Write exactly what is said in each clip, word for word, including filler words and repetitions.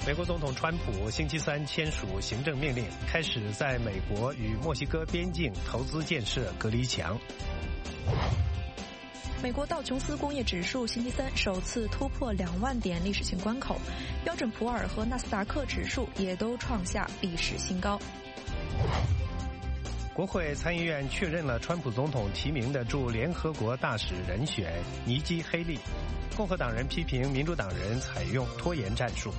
美国总统川普星期三签署行政命令，开始在美国与墨西哥边境投资建设隔离墙。 美国道琼斯工业指数星期三首次突破两万点历史性关口，标准普尔和纳斯达克指数也都创下历史新高。 国会参议院确认了川普总统提名的驻联合国大使人选尼基·黑利，共和党人批评民主党人采用拖延战术。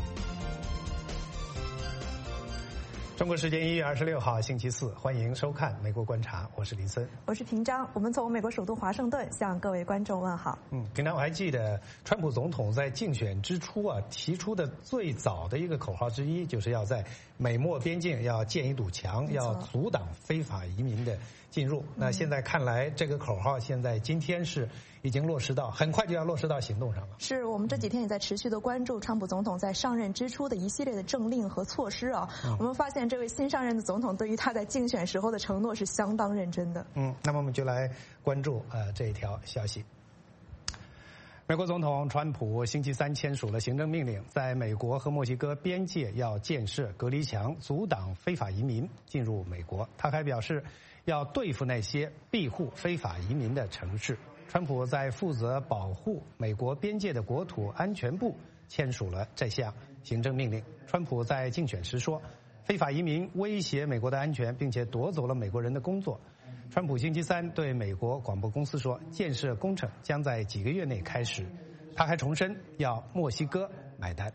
中国时间一月二十六号星期四，欢迎收看《美国观察》，我是林森， 我是平章。我们从美国首都华盛顿向各位观众问好。 嗯，平常我还记得，川普总统在竞选之初啊提出的最早的一个口号之一，就是要在美墨边境要建一堵墙，要阻挡非法移民的进入。那现在看来，这个口号现在今天是已经落实到，很快就要落实到行动上了。 是我们这几天也在持续的关注川普总统在上任之初的一系列的政令和措施啊。嗯、我们发现这位新上任的总统对于他在竞选时候的承诺是相当认真的。嗯， 那么我们就来关注呃这一条消息。美国总统川普星期三签署了行政命令，在美国和墨西哥边界要建设隔离墙，阻挡非法移民进入美国。他还表示，要对付那些庇护非法移民的城市。川普在负责保护美国边界的国土安全部签署了这项行政命令。川普在竞选时说，非法移民威胁美国的安全，并且夺走了美国人的工作。川普星期三对美国广播公司说，建设工程将在几个月内开始。他还重申要墨西哥买单。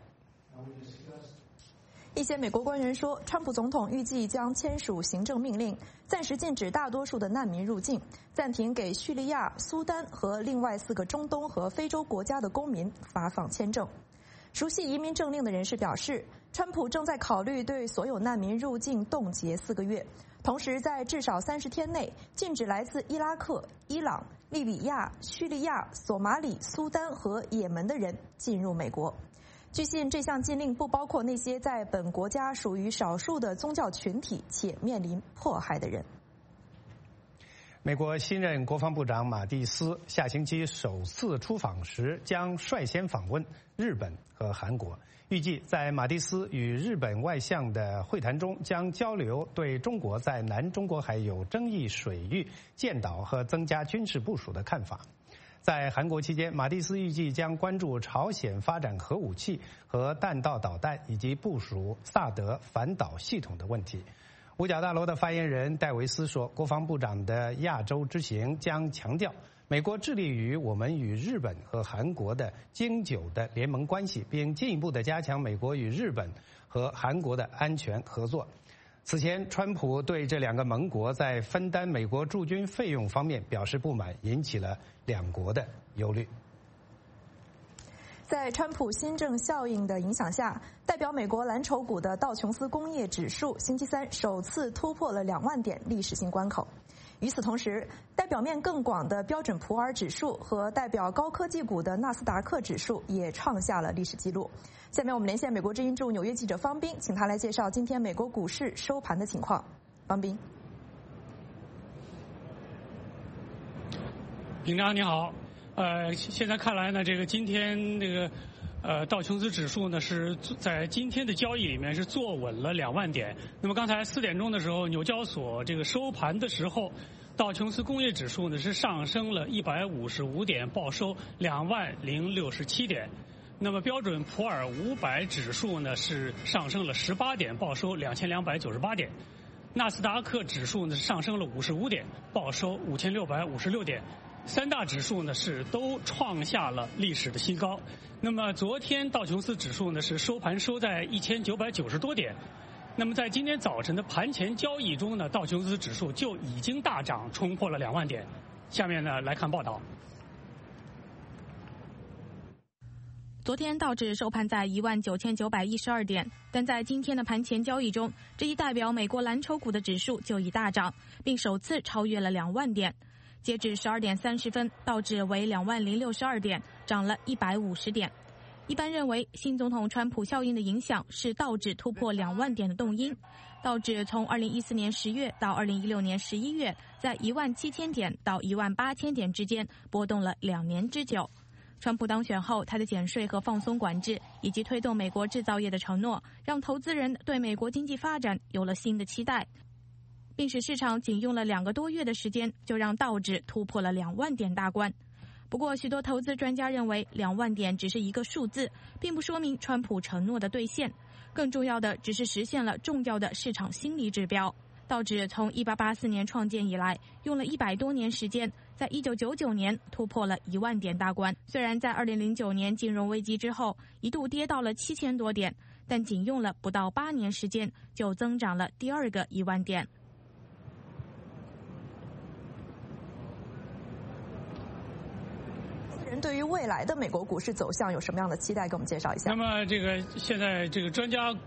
一些美国官员说，川普总统预计将签署行政命令，暂时禁止大多数的难民入境，暂停给叙利亚、苏丹和另外四个中东和非洲国家的公民发放签证。熟悉移民政令的人士表示，川普正在考虑对所有难民入境冻结四个月，同时在至少三十天内禁止来自伊拉克、伊朗、利比亚、叙利亚、索马里、苏丹和也门的人进入美国。据信，这项禁令不包括那些在本国家属于少数的宗教群体且面临迫害的人。 美国新任国防部长马蒂斯下星期首次出访时，将率先访问日本和韩国。预计在马蒂斯与日本外相的会谈中，将交流对中国在南中国海有争议水域建岛和增加军事部署的看法。在韩国期间，马蒂斯预计将关注朝鲜发展核武器和弹道导弹，以及部署萨德反导系统的问题。五角大楼的发言人戴维斯说，国防部长的亚洲之行将强调美国致力于我们与日本和韩国的经久的联盟关系，并进一步的加强美国与日本和韩国的安全合作。此前，川普对这两个盟国在分担美国驻军费用方面表示不满，引起了两国的忧虑。 在川普新政效应的影响下，代表美国蓝筹股的道琼斯工业指数星期三首次突破了两万点历史性关口。与此同时，代表面更广的标准普尔指数和代表高科技股的纳斯达克指数也创下了历史纪录。下面我们连线美国之音驻纽约记者方斌，请他来介绍今天美国股市收盘的情况。方斌， 平常你好，呃，现在看来呢，这个今天这个呃道琼斯指数呢是在今天的交易里面是坐稳了两万点。那么刚才四点钟的时候，纽交所这个收盘的时候，道琼斯工业指数呢是上升了一百五十五点，报收两万零六十七点。那么标准普尔五百指数呢是上升了十八点，报收两千两百九十八点。纳斯达克指数呢是上升了五十五点，报收五千六百五十六点。三大指数呢是都创下了历史的新高。那么昨天道琼斯指数呢是收盘收在一千九百九十多点。那么在今天早晨的盘前交易中呢，道琼斯指数就已经大涨，冲破了两万点。下面呢来看报道。 昨天道指收盘在一万九千九百一十二点，但在今天的盘前交易中，这一代表美国蓝筹股的指数就已大涨，并首次超越了两万点。截至十二点三十分，道指为两万零六十二点，涨了一百五十点。一般认为，新总统川普效应的影响是道指突破两万点的动因。道指从二零一四年十月到二零一六年十一月，在一万七千点到一万八千点之间波动了两年之久。 川普当选后，他的减税和放松管制，以及推动美国制造业的承诺，让投资人对美国经济发展有了新的期待，并使市场仅用了两个多月的时间，就让道指突破了两万点大关。不过，许多投资专家认为，两万点只是一个数字，并不说明川普承诺的兑现。更重要的，只是实现了重要的市场心理指标。道指从一八八四年创建以来，用了一百多年时间，在一九九九年突破了一万点大关。虽然在二零零九年金融危机之后一度跌到了七千多点，但仅用了不到八年时间就增长了第二个一万点。 人对于未来的美国股市走向有什么样的期待？给我们介绍一下。 那么，这个现在这个专家。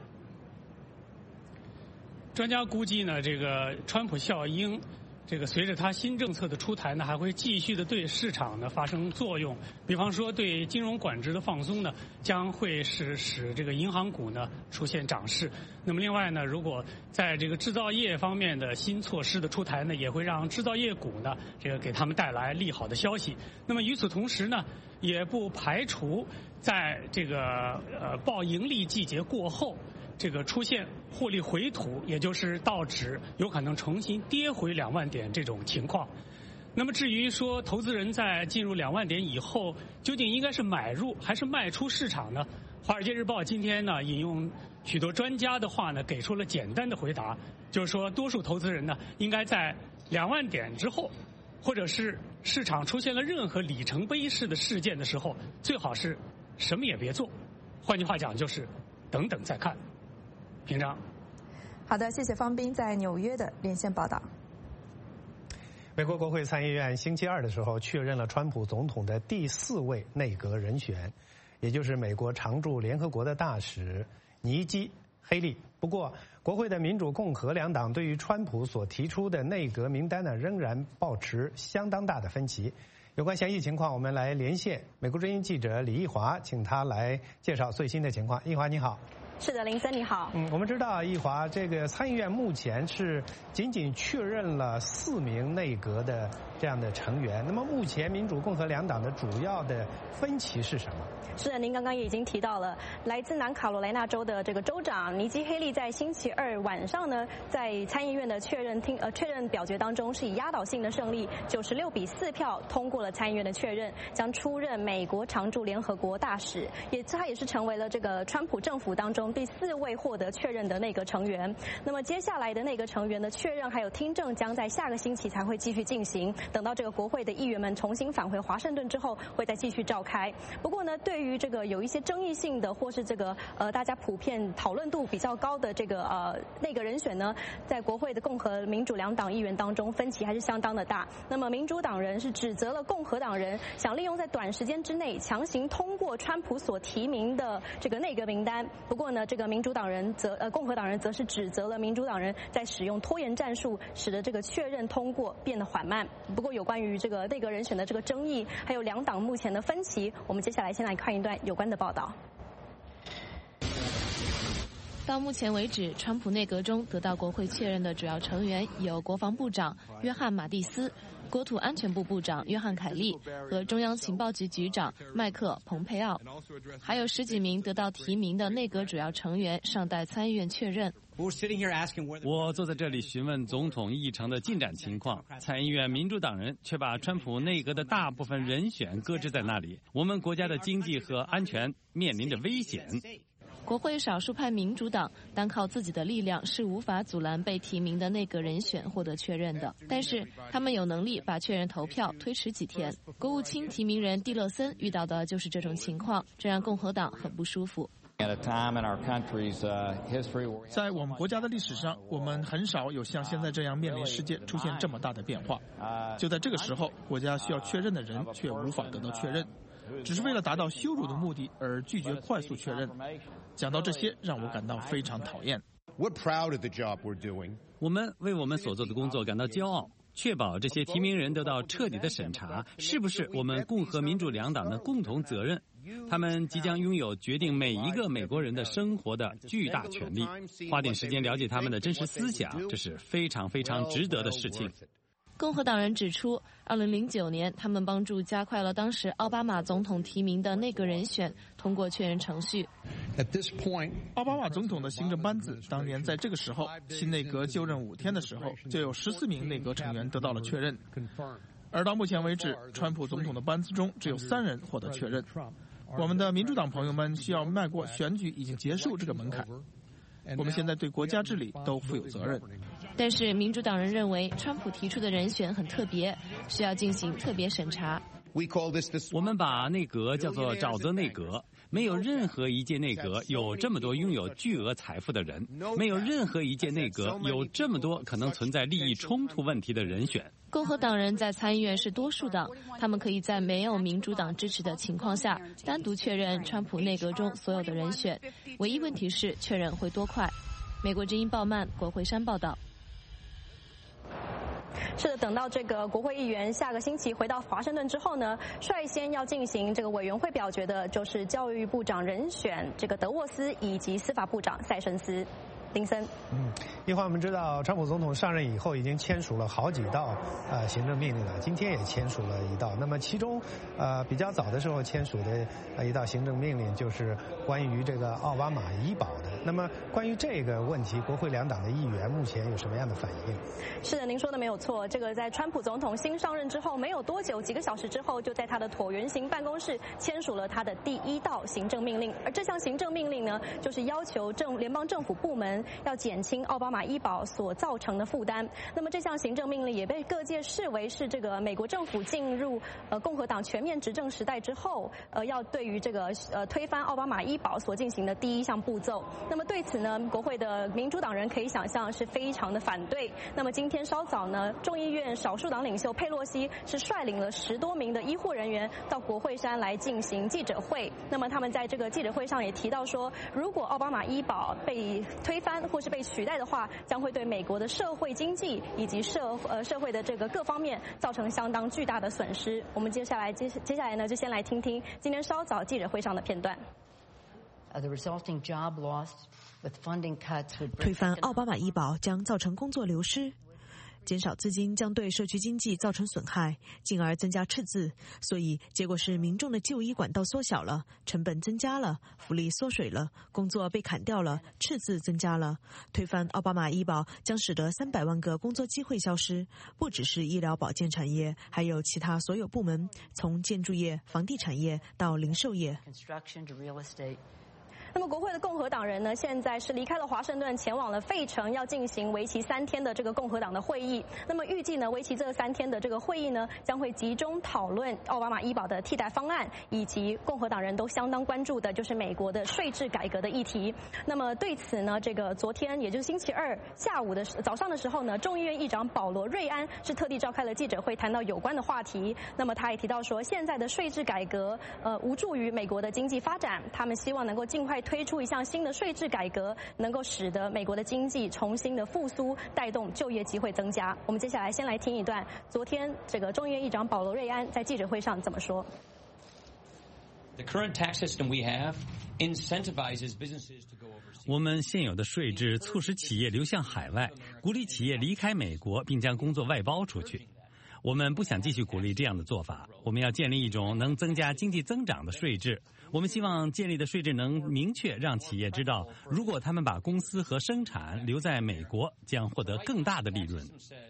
专家估计呢，这个川普效应，这个随着他新政策的出台呢，还会继续的对市场呢发生作用。比方说，对金融管制的放松呢，将会使使这个银行股呢出现涨势。那么另外呢，如果在这个制造业方面的新措施的出台呢，也会让制造业股呢这个给他们带来利好的消息。那么与此同时呢，也不排除在这个呃报盈利季节过后，这个出现获利回吐，也就是道指有可能重新跌回两万点这种情况。那么至于说投资人在进入两万点以后，究竟应该是买入还是卖出市场呢？华尔街日报今天呢引用许多专家的话呢，给出了简单的回答，就是说多数投资人呢应该在两万点之后，或者是市场出现了任何里程碑式的事件的时候，最好是什么也别做。换句话讲，就是等等再看。平常。 好的，谢谢方斌在纽约的连线报道。 美国国会参议院星期二的时候确认了川普总统的第四位内阁人选，也就是美国常驻联合国的大使尼基·黑利。不过，国会的民主、共和两党对于川普所提出的内阁名单呢，仍然保持相当大的分歧。有关详细情况，我们来连线美国之音记者李毅华，请他来介绍最新的情况。毅华，你好。 是的，林森你好。 嗯，我们知道，毅华，这个参议院目前是仅仅确认了四名内阁的这样的成员。那么，目前民主、共和两党的主要的分歧是什么？ 是的，您刚刚也已经提到了，来自南卡罗来纳州的这个州长尼基·黑利在星期二晚上呢，在参议院的确认听呃确认表决当中，是以压倒性的胜利，九十六比四票通过了参议院的确认，将出任美国常驻联合国大使，也他也是成为了这个川普政府当中第四位获得确认的内阁成员。那么接下来的内阁成员的确认还有听证将在下个星期才会继续进行，等到这个国会的议员们重新返回华盛顿之后，会再继续召开。不过呢，对于这个有一些争议性的或是这个呃大家普遍讨论度比较高的这个呃内阁人选呢，在国会的共和民主两党议员当中分歧还是相当的大。那么民主党人是指责了共和党人想利用在短时间之内强行通过川普所提名的这个内阁名单。不过呢，这个民主党人则呃共和党人则是指责了民主党人在使用拖延战术，使得这个确认通过变得缓慢。不过有关于这个内阁人选的这个争议，还有两党目前的分歧，我们接下来先来看一段有关的报道。 到目前为止，川普内阁中得到国会确认的主要成员有国防部长约翰·马蒂斯、国土安全部部长约翰·凯利和中央情报局局长麦克·蓬佩奥，还有十几名得到提名的内阁主要成员尚待参议院确认。 我坐在这里询问总统议程的进展情况，参议院民主党人却把川普内阁的大部分人选搁置在那里。我们国家的经济和安全面临着危险。 国会少数派民主党单靠自己的力量是无法阻拦被提名的内阁人选获得确认的，但是他们有能力把确认投票推迟几天。国务卿提名人蒂勒森遇到的就是这种情况，这让共和党很不舒服。 在我们国家的历史上，我们很少有像现在这样面临世界出现这么大的变化。就在这个时候，国家需要确认的人却无法得到确认，只是为了达到羞辱的目的而拒绝快速确认。讲到这些，让我感到非常讨厌。 我们为我们所做的工作感到骄傲，确保这些提名人得到彻底的审查，是不是我们共和民主两党的共同责任？他们即将拥有决定每一个美国人的生活的巨大权利。花点时间了解他们的真实思想，这是非常非常值得的事情。 共和党人指出，二零零九年他们帮助加快了当时奥巴马总统提名的内阁人选通过确认程序。 奥巴马总统的行政班子当年在这个时候，新内阁就任五天的时候，就有十四名内阁成员得到了确认。而到目前为止，川普总统的班子中只有三人获得确认。我们的民主党朋友们需要迈过选举已经结束这个门槛。我们现在对国家治理都负有责任。 但是民主党人认为，川普提出的人选很特别，需要进行特别审查。 我们把内阁叫做沼泽内阁，没有任何一届内阁有这么多拥有巨额财富的人，没有任何一届内阁有这么多可能存在利益冲突问题的人选。 共和党人在参议院是多数党，他们可以在没有民主党支持的情况下，单独确认川普内阁中所有的人选。唯一问题是确认会多快。美国之音鲍曼，国会山报道。 是的，等到这个国会议员下个星期回到华盛顿之后呢，率先要进行这个委员会表决的，就是教育部长人选这个德沃斯以及司法部长塞申斯。林森， 嗯，一会儿我们知道，川普总统上任以后已经签署了好几道呃行政命令了，今天也签署了一道。那么其中呃比较早的时候签署的呃一道行政命令就是关于这个奥巴马医保的。那么关于这个问题，国会两党的议员目前有什么样的反应？ 是的，您说的没有错。这个在川普总统新上任之后没有多久，几个小时之后，就在他的椭圆形办公室签署了他的第一道行政命令。而这项行政命令呢，就是要求政联邦政府部门要减轻奥巴马医保所造成的负担。那么这项行政命令也被各界视为是这个美国政府进入呃共和党全面执政时代之后，呃要对于这个呃推翻奥巴马医保所进行的第一项步骤。那么对此呢，国会的民主党人可以想象是非常的反对。那么今天稍早呢，众议院少数党领袖佩洛西是率领了十多名的医护人员到国会山来进行记者会。那么他们在这个记者会上也提到说，如果奥巴马医保被推翻或是被取代的话，将会对美国的社会经济以及社呃社会的这个各方面造成相当巨大的损失。我们接下来接接下来呢，就先来听听今天稍早记者会上的片段。 推翻奥巴马医保将造成工作流失，减少资金将对社区经济造成损害，进而增加赤字，所以结果是民众的就医管道缩小了，成本增加了，福利缩水了，工作被砍掉了，赤字增加了。推翻奥巴马医保将使得三百万个工作机会消失，不只是医疗保健产业，还有其他所有部门，从建筑业、房地产业到零售业。 那么国会的共和党人呢，现在是离开了华盛顿，前往了费城，要进行为期三天的这个共和党的会议。那么预计呢，为期这三天的这个会议呢，将会集中讨论奥巴马医保的替代方案，以及共和党人都相当关注的就是美国的税制改革的议题。那么对此呢，这个昨天也就是星期二下午的早上的时候呢，众议院议长保罗·瑞安是特地召开了记者会，谈到有关的话题。那么他也提到说，现在的税制改革呃无助于美国的经济发展，他们希望能够尽快推出一项新的税制改革，能够使得美国的经济重新的复苏，带动就业机会增加。我们接下来先来听一段昨天这个众议院议长保罗·瑞安在记者会上怎么说。 我们现有的税制促使企业流向海外，鼓励企业离开美国，并将工作外包出去。我们不想继续鼓励这样的做法，我们要建立一种能增加经济增长的税制。我们希望建立的税制能明确让企业知道，如果他们把公司和生产留在美国，将获得更大的利润。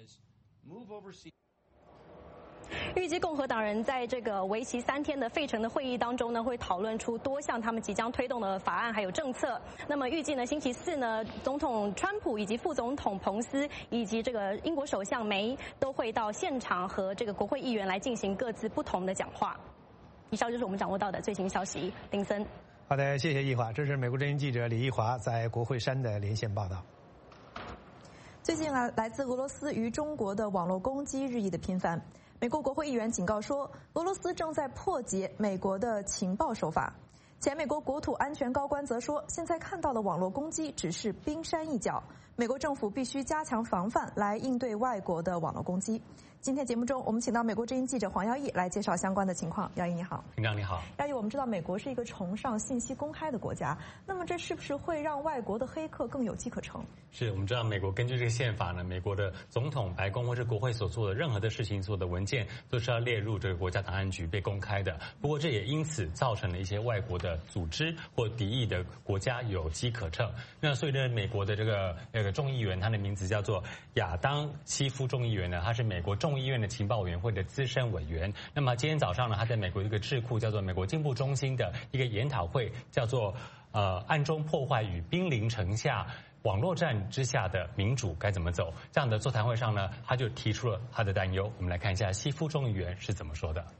预计共和党人在这个为期三天的费城的会议当中呢，会讨论出多项他们即将推动的法案还有政策。那么预计呢，星期四呢，总统川普以及副总统彭斯以及这个英国首相梅都会到现场和这个国会议员来进行各自不同的讲话。以上就是我们掌握到的最新消息。林森， 好的，谢谢易华，这是美国之音记者李易华在国会山的连线报道。 最近来来自俄罗斯与中国的网络攻击日益的频繁。美国国会议员警告说，俄罗斯正在破解美国的情报手法。前美国国土安全高官则说，现在看到的网络攻击只是冰山一角，美国政府必须加强防范来应对外国的网络攻击。 今天节目中，我们请到美国之音记者黄耀义来介绍相关的情况。耀义你好。 厅长你好。 耀义，我们知道美国是一个崇尚信息公开的国家，那么这是不是会让外国的黑客更有机可乘？ 是我们知道，美国根据这个宪法呢，美国的总统、白宫或是国会所做的任何的事情、所有的文件，都是要列入这个国家档案局被公开的。不过，这也因此造成了一些外国的组织或敌意的国家有机可乘。那所以呢，美国的这个那个众议员，他的名字叫做亚当·西夫众议员呢，他是美国众议院的情报委员会的资深委员。那么今天早上呢，他在美国一个智库叫做美国进步中心的一个研讨会，叫做呃暗中破坏与兵临城下网络战之下的民主该怎么走？这样的座谈会上呢，他就提出了他的担忧。我们来看一下西夫众议员是怎么说的。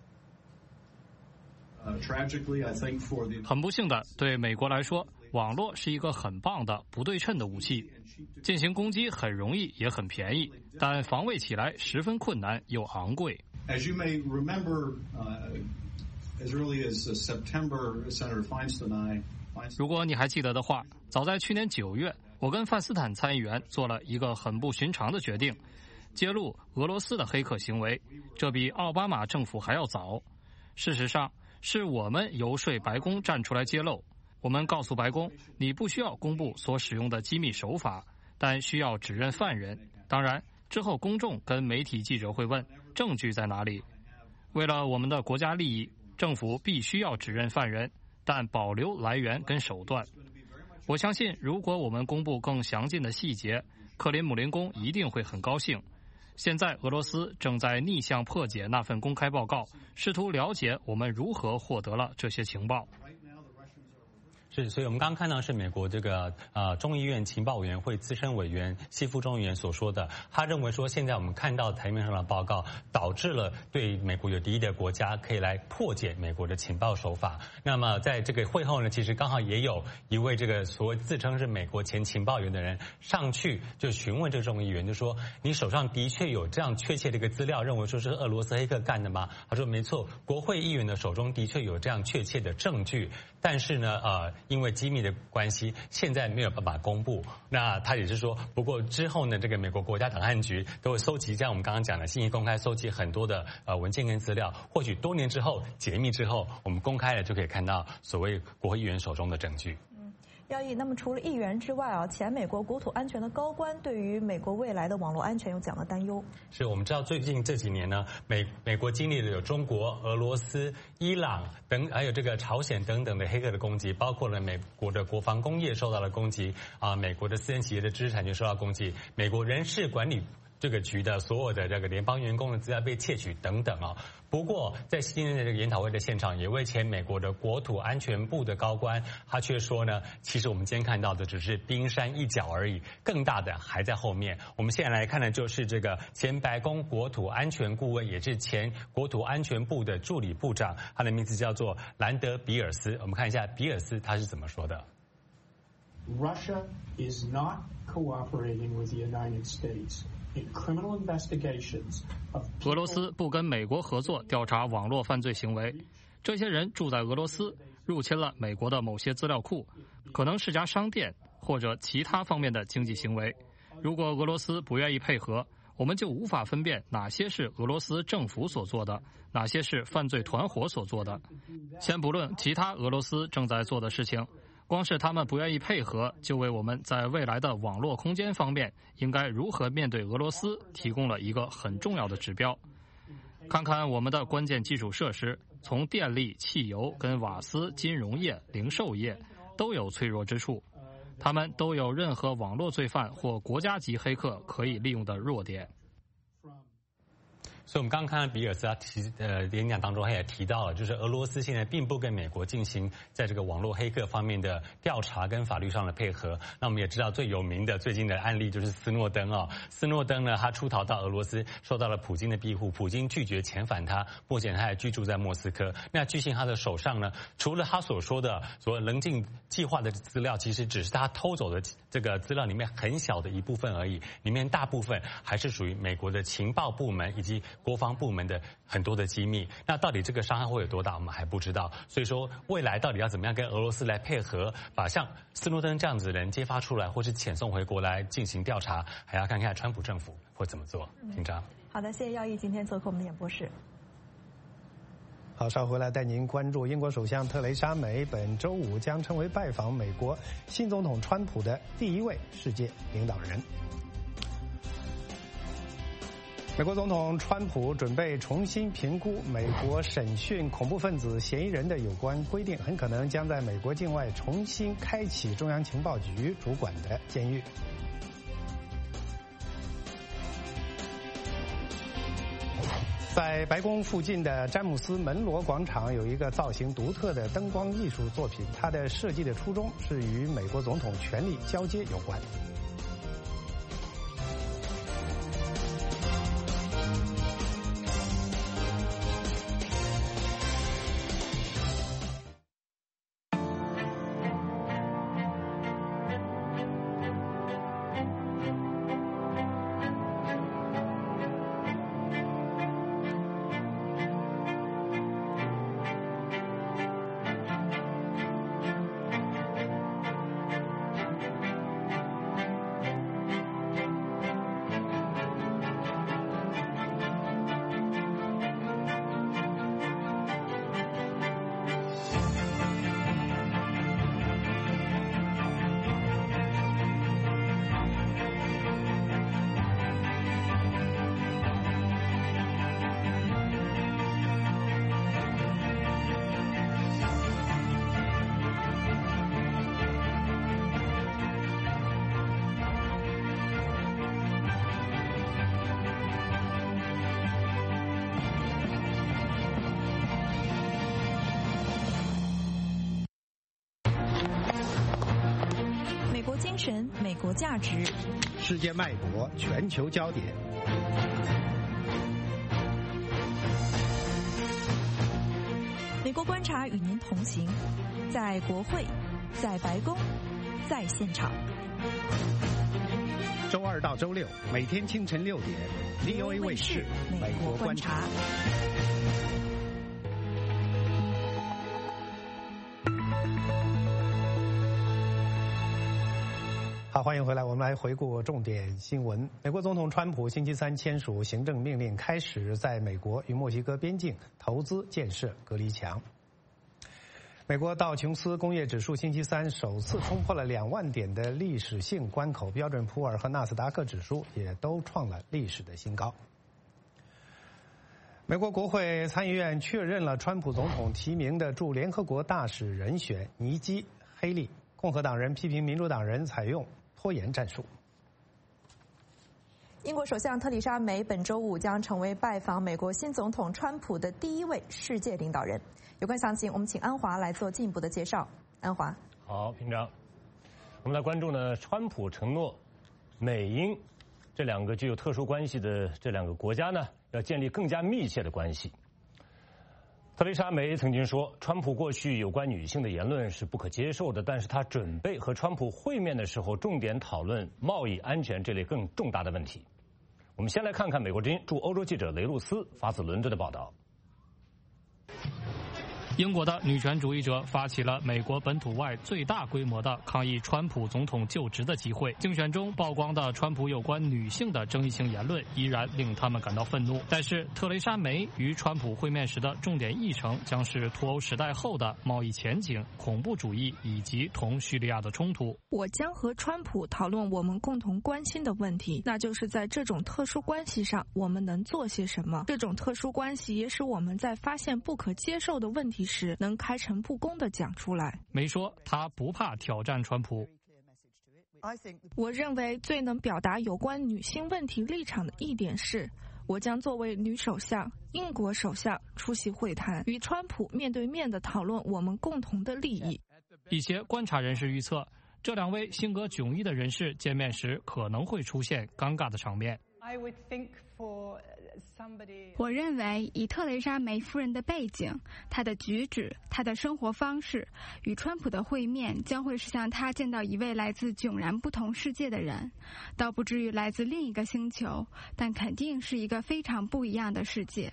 很不幸的，对美国来说，网络是一个很棒的不对称的武器，进行攻击很容易也很便宜，但防卫起来十分困难又昂贵。 As you may remember, uh, as early as September, Senator Feinstein and I. 如果你还记得的话，早在去年九月，我跟范斯坦参议员做了一个很不寻常的决定，揭露俄罗斯的黑客行为。这比奥巴马政府还要早。事实上，是我们游说白宫站出来揭露。我们告诉白宫，你不需要公布所使用的机密手法，但需要指认犯人。当然，之后公众跟媒体记者会问证据在哪里。为了我们的国家利益，政府必须要指认犯人，但保留来源跟手段。我相信，如果我们公布更详尽的细节，克林姆林宫一定会很高兴。现在俄罗斯正在逆向破解那份公开报告，试图了解我们如何获得了这些情报。 是，所以我们刚刚看到是美国这个呃众议院情报委员会资深委员西夫众议员所说的，他认为说现在我们看到台面上的报告，导致了对美国有敌意的国家可以来破解美国的情报手法。那么在这个会后呢，其实刚好也有一位这个所谓自称是美国前情报员的人上去就询问这个众议员，就说你手上的确有这样确切的一个资料，认为说是俄罗斯黑客干的吗？他说没错，国会议员的手中的确有这样确切的证据，但是呢呃。因为机密的关系，现在没有办法公布。那他也是说，不过之后呢，这个美国国家档案局都会搜集，像我们刚刚讲的信息公开，搜集很多的呃文件跟资料。或许多年之后解密之后，我们公开了就可以看到所谓国会议员手中的证据。 耀义，那么除了议员之外啊，前美国国土安全的高官对于美国未来的网络安全有怎样的担忧？ 是我们知道最近这几年呢，美美国经历了有中国、俄罗斯、伊朗等，还有这个朝鲜等等的黑客的攻击，包括了美国的国防工业受到了攻击啊，美国的私人企业的知识产权受到攻击，美国人事管理这个局的所有的这个联邦员工的资料被窃取等等啊。不过，在今天的这个研讨会的现场，有位前美国的国土安全部的高官，他却说呢，其实我们今天看到的只是冰山一角而已，更大的还在后面。我们现在来看的就是这个前白宫国土安全顾问，也是前国土安全部的助理部长，他的名字叫做兰德比尔斯。我们看一下比尔斯他是怎么说的。 Russia is not cooperating with the United States. 俄罗斯不跟美国合作调查网络犯罪行为，这些人住在俄罗斯，入侵了美国的某些资料库，可能是家商店或者其他方面的经济行为。如果俄罗斯不愿意配合，我们就无法分辨哪些是俄罗斯政府所做的，哪些是犯罪团伙所做的。先不论其他俄罗斯正在做的事情，光是他们不愿意配合，就为我们在未来的网络空间方面应该如何面对俄罗斯提供了一个很重要的指标。看看我们的关键基础设施，从电力、汽油跟瓦斯、金融业、零售业都有脆弱之处，他们都有任何网络罪犯或国家级黑客可以利用的弱点。 所以我们刚刚看到比尔斯他提呃演讲当中，他也提到了，就是俄罗斯现在并不跟美国进行在这个网络黑客方面的调查跟法律上的配合。那我们也知道最有名的最近的案例就是斯诺登哦，斯诺登呢他出逃到俄罗斯，受到了普京的庇护，普京拒绝遣返他，目前他也居住在莫斯科。那据信他的手上呢，除了他所说的所谓棱镜计划的资料，其实只是他偷走的这个资料里面很小的一部分而已，里面大部分还是属于美国的情报部门以及国防部门的很多的机密。那到底这个伤害会有多大，我们还不知道。所以说，未来到底要怎么样跟俄罗斯来配合，把像斯诺登这样子的人揭发出来，或是遣送回国来进行调查，还要看看川普政府会怎么做。听着。 好的，谢谢耀义今天做客我们的演播室。 好，稍后回来带您关注英国首相特蕾莎梅本周五将成为拜访美国新总统川普的第一位世界领导人。美国总统川普准备重新评估美国审讯恐怖分子嫌疑人的有关规定，很可能将在美国境外重新开启中央情报局主管的监狱。在白宫附近的詹姆斯门罗广场有一个造型独特的灯光艺术作品，它的设计的初衷是与美国总统权力交接有关。 精神、美国价值， 世界脉搏，全球焦点。 美国观察与您同行，在国会，在白宫，在现场。 周二到周六，每天清晨六点 ，V O A 卫视《美国观察》。好，欢迎回来。我们来回顾重点新闻。美国总统川普星期三签署行政命令，开始在美国与墨西哥边境投资建设隔离墙。美国道琼斯工业指数星期三首次冲破了两万点的历史性关口，标准普尔和纳斯达克指数也都创了历史的新高。美国国会参议院确认了川普总统提名的驻联合国大使人选尼基·黑利。共和党人批评民主党人采用拖延战术。 英国首相特丽莎梅本周五将成为拜访美国新总统川普的第一位世界领导人。有关详情，我们请安华来做进一步的介绍。安华， 好，平常我们来关注呢，川普承诺美英这两个具有特殊关系的这两个国家呢，要建立更加密切的关系。特蕾莎梅曾经说，川普过去有关女性的言论是不可接受的，但是他准备和川普会面的时候，重点讨论贸易安全这类更重大的问题。我们先来看看美国之音驻欧洲记者雷路斯发自伦敦的报道。 英国的女权主义者发起了美国本土外最大规模的抗议川普总统就职的集会。竞选中曝光的川普有关女性的争议性言论依然令他们感到愤怒。但是特蕾莎梅与川普会面时的重点议程将是脱欧时代后的贸易前景、恐怖主义以及同叙利亚的冲突。 我将和川普讨论我们共同关心的问题，那就是在这种特殊关系上我们能做些什么。这种特殊关系也使我们在发现不可接受的问题时能开诚布公地讲出来。 梅说他不怕挑战川普。 我认为最能表达有关女性问题立场的一点是，我将作为女首相、英国首相出席会谈，与川普面对面地讨论我们共同的利益。 一些观察人士预测，这两位性格迥异的人士见面时可能会出现尴尬的场面。 我认为，以特蕾莎梅夫人的背景、她的举止、她的生活方式，与川普的会面将会是像他见到一位来自迥然不同世界的人，倒不至于来自另一个星球，但肯定是一个非常不一样的世界。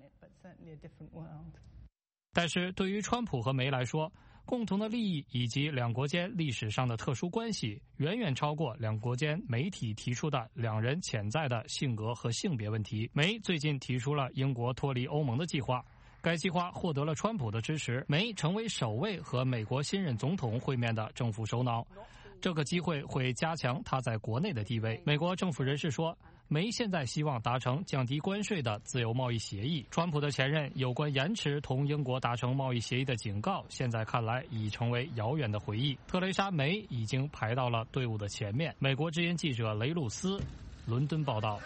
但是对于川普和梅来说，共同的利益以及两国间历史上的特殊关系，远远超过两国间媒体提出的两人潜在的性格和性别问题。梅最近提出了英国脱离欧盟的计划，该计划获得了川普的支持，梅成为首位和美国新任总统会面的政府首脑。这个机会会加强他在国内的地位。美国政府人士说，梅现在希望达成降低关税的自由贸易协议。川普的前任有关延迟同英国达成贸易协议的警告，现在看来已成为遥远的回忆。特蕾莎梅已经排到了队伍的前面。美国之音记者雷路斯，伦敦报道。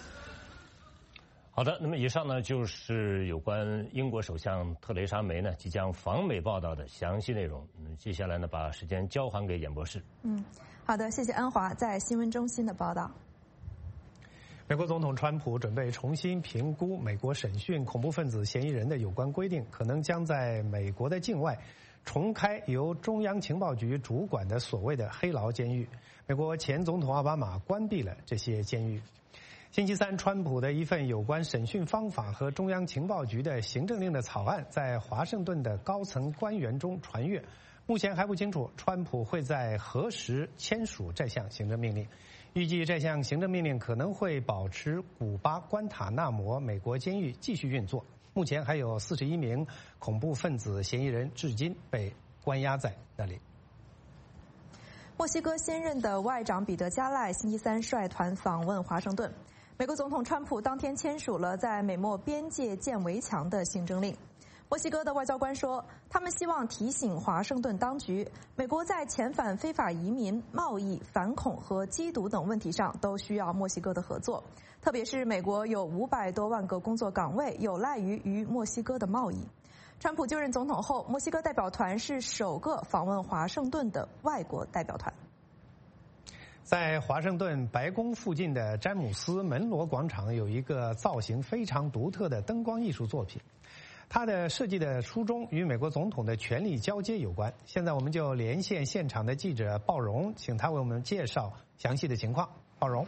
好的，那么以上呢就是有关英国首相特蕾莎梅呢即将访美报道的详细内容。嗯，接下来呢把时间交还给演博士。 嗯，好的，谢谢安华在新闻中心的报道。 美国总统川普准备重新评估美国审讯恐怖分子嫌疑人的有关规定，可能将在美国的境外重开由中央情报局主管的所谓的黑牢监狱。美国前总统奥巴马关闭了这些监狱。星期三，川普的一份有关审讯方法和中央情报局的行政令的草案在华盛顿的高层官员中传阅，目前还不清楚川普会在何时签署这项行政命令。预计这项行政命令可能会保持古巴关塔那摩美国监狱继续运作。目前还有四十一名恐怖分子嫌疑人至今被关押在那里。 墨西哥现任的外长彼得加赖星期三率团访问华盛顿。美国总统川普当天签署了在美墨边界建围墙的行政令。墨西哥的外交官说，他们希望提醒华盛顿当局，美国在遣返非法移民、贸易、反恐和缉毒等问题上都需要墨西哥的合作，特别是美国有五百多万个工作岗位有赖于与墨西哥的贸易。川普就任总统后，墨西哥代表团是首个访问华盛顿的外国代表团。 在华盛顿白宫附近的詹姆斯门罗广场有一个造型非常独特的灯光艺术作品，它的设计的初衷与美国总统的权力交接有关。现在我们就连线现场的记者鲍荣，请他为我们介绍详细的情况。鲍荣。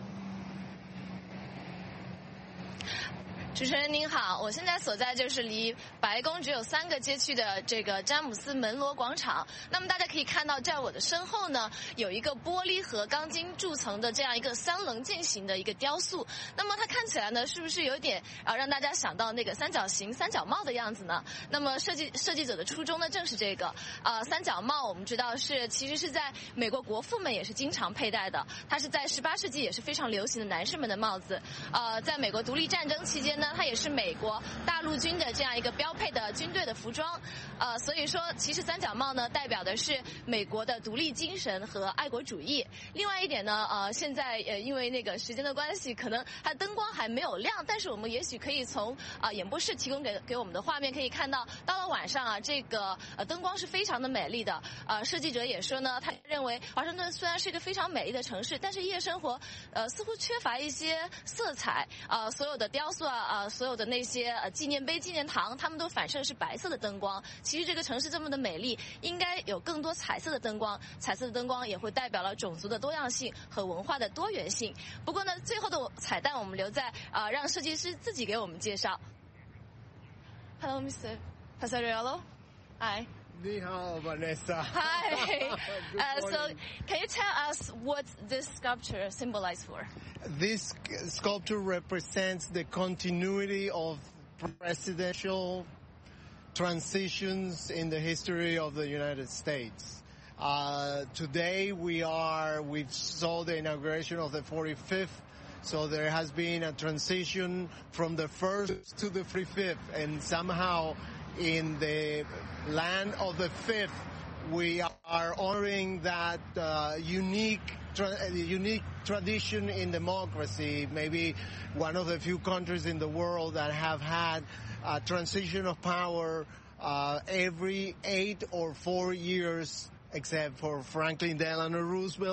主持人您好，我现在所在就是离白宫只有三个街区的这个詹姆斯门罗广场。那么大家可以看到，在我的身后呢，有一个玻璃和钢筋铸成的这样一个三棱镜形的一个雕塑。那么它看起来呢，是不是有点啊让大家想到那个三角形三角帽的样子呢？那么设计设计者的初衷呢，正是这个。呃，三角帽我们知道是其实是在美国国父们也是经常佩戴的，它是在十八世纪也是非常流行的男士们的帽子。呃，在美国独立战争期间呢，它也是美国大陆军的这样一个标配的军队的服装，呃，所以说其实三角帽呢代表的是美国的独立精神和爱国主义。另外一点呢，呃，现在呃因为那个时间的关系，可能它灯光还没有亮，但是我们也许可以从啊、呃、演播室提供给给我们的画面可以看到，到了晚上啊，这个呃灯光是非常的美丽的。呃，设计者也说呢，他认为华盛顿虽然是一个非常美丽的城市，但是夜生活呃似乎缺乏一些色彩啊、呃，所有的雕塑啊啊、呃、所有的那些呃纪念碑、纪念堂，他们都反射的是白色的灯光。其实这个城市这么的美丽，应该有更多彩色的灯光。彩色的灯光也会代表了种族的多样性和文化的多元性。不过呢，最后的彩蛋我们留在啊、呃、让设计师自己给我们介绍。Hello, Mister Passariello. Hi. Ni hao, Vanessa. Hi. Uh, so, can you tell us what this sculpture symbolizes for? This sculpture represents the continuity of presidential transitions in the history of the United States. Uh, today we are, we saw the inauguration of the forty-fifth, so there has been a transition from the first to the forty-fifth, and somehow in the land of the fifth, we are honoring that uh, unique tra- unique tradition in democracy, maybe one of the few countries in the world that have had a transition of power uh, every eight or four years, except for Franklin Delano Roosevelt,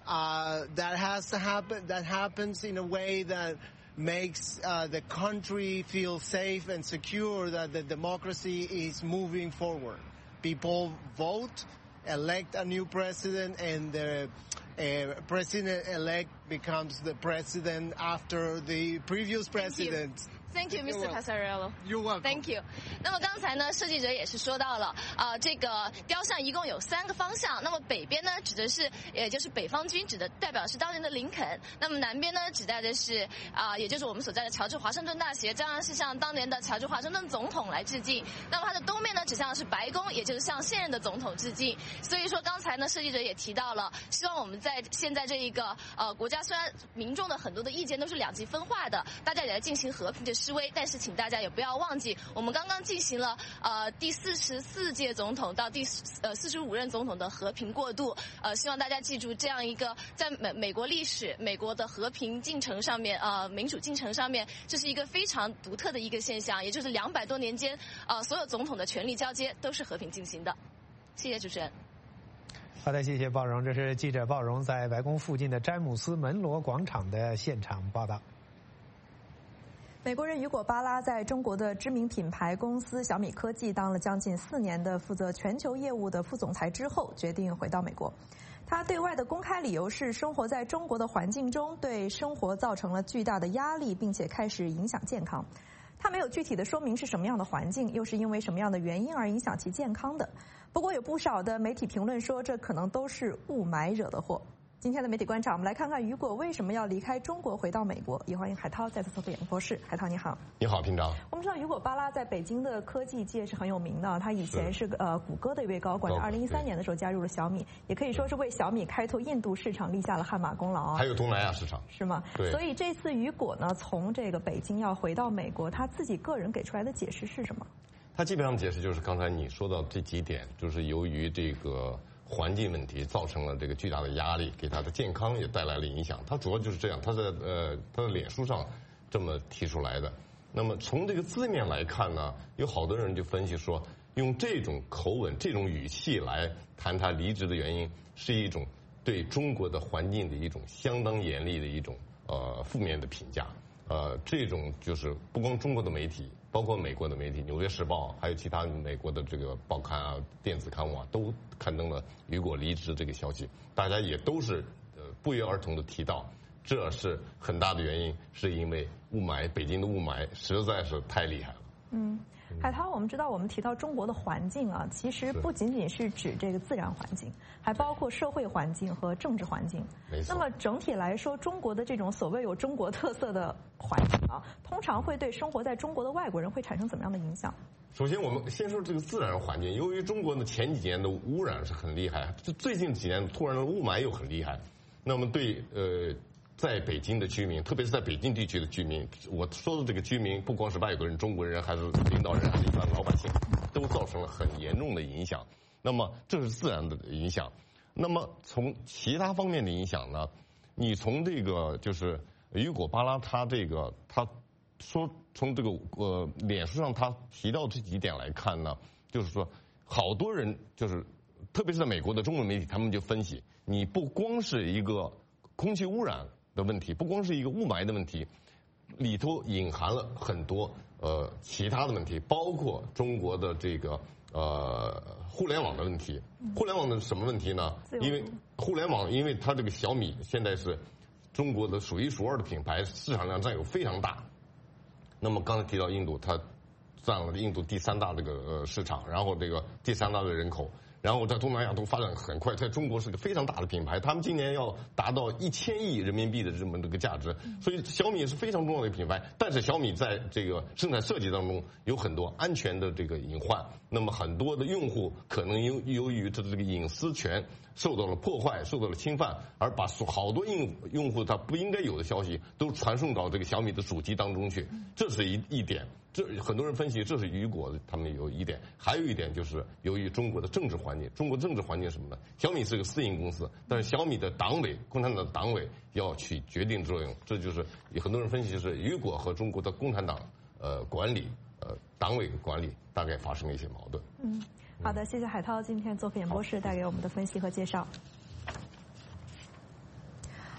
uh, that has to happen, that happens in a way that makes uh, the country feel safe and secure that the democracy is moving forward. People vote, elect a new president, and the uh, president-elect becomes the president after the previous president. Thank you, Mister Passarello. You're welcome. Thank you. 那么刚才呢，设计者也是说到了，啊，这个雕像一共有三个方向。那么北边呢，指的是，也就是北方军，指的代表是当年的林肯。那么南边呢，指代的是啊，也就是我们所在的乔治华盛顿大学，这样是向当年的乔治华盛顿总统来致敬。那么它的东面呢，指向的是白宫，也就是向现任的总统致敬。所以说刚才呢，设计者也提到了，希望我们在现在这一个呃国家，虽然民众的很多的意见都是两极分化的，大家也在进行和平的示威，但是请大家也不要忘记，我们刚刚进行了呃第四十四届总统到第呃四十五任总统的和平过渡，呃，希望大家记住这样一个在美美国历史、美国的和平进程上面，呃，民主进程上面，这是一个非常独特的一个现象，也就是两百多年间，呃，所有总统的权力交接都是和平进行的。谢谢主持人。 好的，谢谢鲍荣，这是记者鲍荣在白宫附近的詹姆斯门罗广场的现场报道。 美国人雨果·巴拉在中国的知名品牌公司小米科技当了将近四年的负责全球业务的副总裁之后，决定回到美国。他对外的公开理由是，生活在中国的环境中对生活造成了巨大的压力，并且开始影响健康。他没有具体的说明是什么样的环境，又是因为什么样的原因而影响其健康的。不过有不少的媒体评论说，这可能都是雾霾惹的祸。今天的媒体观察，我们来看看雨果为什么要离开中国回到美国。也欢迎海涛再次做客演播室。海涛你好。 你好，平常。 我们知道雨果·巴拉在北京的科技界是很有名的，他以前是呃谷歌的一位高管，在二零一三年的时候加入了小米，也可以说是为小米开拓印度市场立下了汗马功劳啊。 还有东南亚市场。 是吗？ 对。 所以这次雨果呢，从这个北京要回到美国，他自己个人给出来的解释是什么？ 他基本上解释就是刚才你说到这几点，就是由于这个环境问题造成了这个巨大的压力，给他的健康也带来了影响。他主要就是这样，他在呃他的脸书上这么提出来的。那么从这个字面来看呢，有好多人就分析说，用这种口吻、这种语气来谈他离职的原因，是一种对中国的环境的一种相当严厉的一种呃负面的评价。呃，这种就是不光中国的媒体，包括美国的媒体，《纽约时报》还有其他美国的这个报刊啊、电子刊物啊，都刊登了雨果离职这个消息。大家也都是呃不约而同的提到，这是很大的原因，是因为雾霾，北京的雾霾实在是太厉害了。 嗯。海涛，我们知道，我们提到中国的环境啊，其实不仅仅是指这个自然环境，还包括社会环境和政治环境。 没错。 那么整体来说，中国的这种所谓有中国特色的环境啊，通常会对生活在中国的外国人会产生怎么样的影响？ 首先，我们先说这个自然环境。由于中国的前几年的污染是很厉害，这最近几年突然的雾霾又很厉害，那么对呃。在北京的居民，特别是在北京地区的居民，我说的这个居民不光是外国人、中国人，还是领导人，还是一般老百姓，都造成了很严重的影响。那么这是自然的影响。那么从其他方面的影响呢？你从这个就是雨果·巴拉他这个他说从这个呃脸书上他提到这几点来看呢，就是说好多人就是特别是在美国的中文媒体，他们就分析，你不光是一个空气污染的问题，不光是一个雾霾的问题，里头隐含了很多呃其他的问题，包括中国的这个呃互联网的问题。互联网的什么问题呢？因为互联网，因为它这个小米现在是中国的数一数二的品牌，市场量占有非常大。那么刚才提到印度，它占了印度第三大这个呃市场，然后这个第三大的人口。然后在东南亚都发展很快，在中国是个非常大的品牌，他们今年要达到一千亿人民币的这么这个价值，所以小米是非常重要的一个品牌。但是小米在这个生产设计当中有很多安全的这个隐患，那么很多的用户可能由由于这这个隐私权受到了破坏、受到了侵犯，而把好多用用户他不应该有的消息都传送到这个小米的主机当中去，这是一一点。这很多人分析，这是雨果他们有一点，还有一点就是由于中国的政治环境，中国政治环境是什么呢？小米是个私营公司，但是小米的党委，共产党的党委要起决定作用，这就是很多人分析是雨果和中国的共产党呃管理呃党委管理大概发生了一些矛盾。 嗯，好的，谢谢海涛今天做客演播室带给我们的分析和介绍。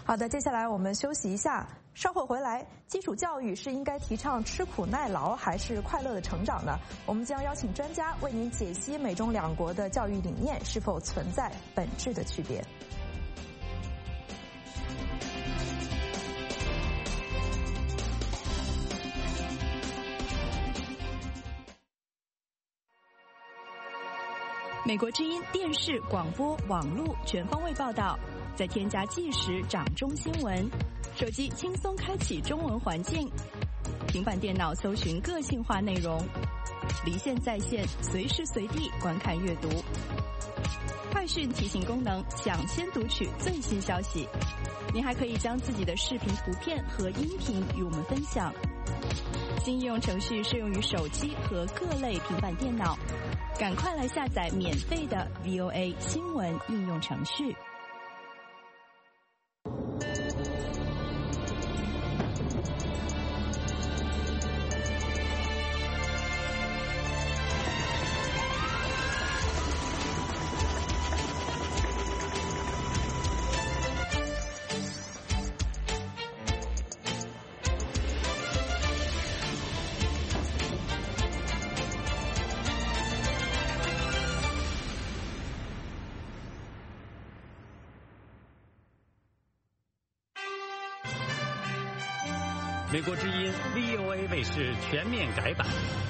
好的，接下来我们休息一下，稍后回来。基础教育是应该提倡吃苦耐劳，还是快乐的成长呢？我们将邀请专家为您解析美中两国的教育理念是否存在本质的区别。 美国之音电视、广播、网络全方位报道，再添加即时掌中新闻，手机轻松开启中文环境，平板电脑搜寻个性化内容，离线在线，随时随地观看阅读。快讯提醒功能，抢先读取最新消息。您还可以将自己的视频、图片和音频与我们分享。新应用程序适用于手机和各类平板电脑，赶快来下载免费的 V O A 新闻应用程序。 美国之音 V O A 卫视全面改版，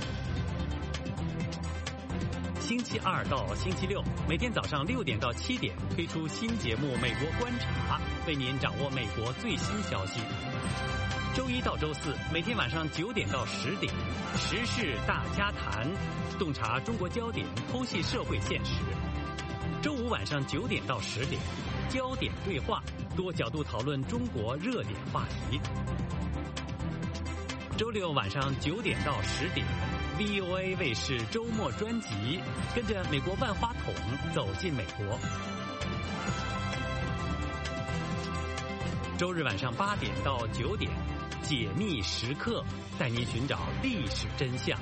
星期二到星期六每天早上六点到七点推出新节目《美国观察》，为您掌握美国最新消息。周一到周四每天晚上九点到十点，时事大家谈，洞察中国焦点，剖析社会现实。周五晚上九点到十点，焦点对话，多角度讨论中国热点话题。周六晚上九点到十点 ，V O A 卫视周末专辑，跟着美国万花筒走进美国。周日晚上八点到九点，解密时刻，带您寻找历史真相。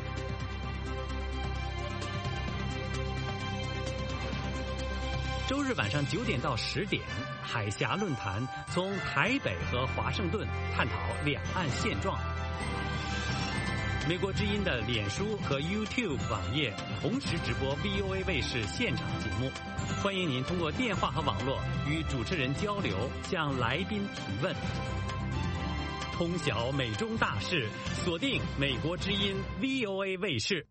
周日晚上九点到十点，海峡论坛，从台北和华盛顿探讨两岸现状。美国之音的脸书和 YouTube 网页同时直播 V O A 卫视现场节目，欢迎您通过电话和网络与主持人交流，向来宾提问。通晓美中大事，锁定美国之音 V O A 卫视。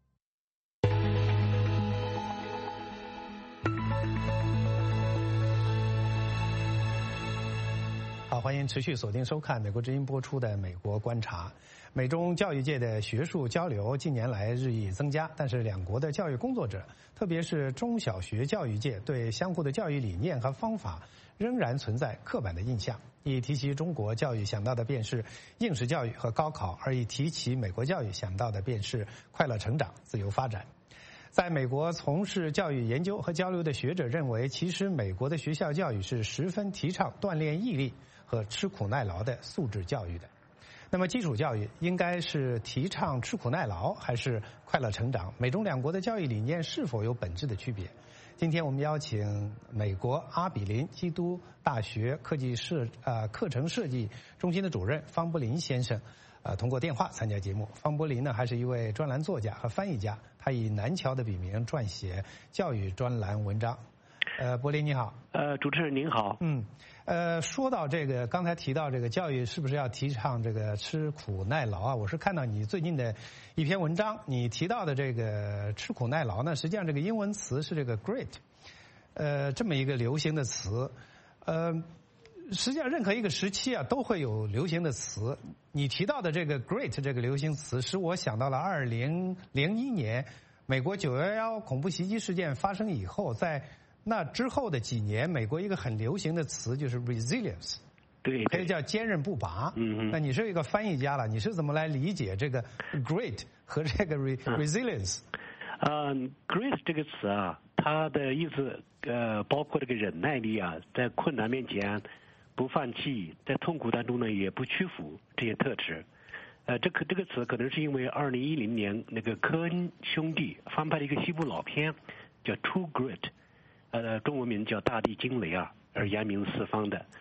好，欢迎持续锁定收看美国之音播出的《美国观察》。美中教育界的学术交流近年来日益增加，但是两国的教育工作者，特别是中小学教育界，对相互的教育理念和方法仍然存在刻板的印象。一提起中国教育，想到的便是应试教育和高考；而一提起美国教育，想到的便是快乐成长、自由发展。在美国从事教育研究和交流的学者认为，其实美国的学校教育是十分提倡锻炼毅力和吃苦耐劳的素质教育的。那么基础教育应该是提倡吃苦耐劳还是快乐成长？美中两国的教育理念是否有本质的区别？今天我们邀请美国阿比林基督大学科技设呃课程设计中心的主任方柏林先生，呃通过电话参加节目。方柏林呢还是一位专栏作家和翻译家，他以南桥的笔名撰写教育专栏文章。呃，柏林你好。 呃，主持人您好。 嗯，呃，说到这个，刚才提到这个教育是不是要提倡这个吃苦耐劳啊？我是看到你最近的一篇文章，你提到的这个吃苦耐劳呢，实际上这个英文词是这个 grit， 呃，这么一个流行的词，呃，实际上任何一个时期啊都会有流行的词。你提到的这个 grit 这个流行词，使我想到了二零零一年美国九一一恐怖袭击事件发生以后，在那之后的几年，美国一个很流行的词就是 resilience， 对， 可以叫坚韧不拔。嗯嗯。那你是一个翻译家了，你是怎么来理解这个 grit 和这个 resilience？ 呃 ，grit 这个词啊，它的意思呃包括这个忍耐力啊，在困难面前不放弃，在痛苦当中呢也不屈服这些特质。呃，这个这个词可能是因为二零一零年那个科恩兄弟翻拍了一个西部老片叫 True Grit。呃，中文名叫《大地惊雷》啊，而扬名四方的。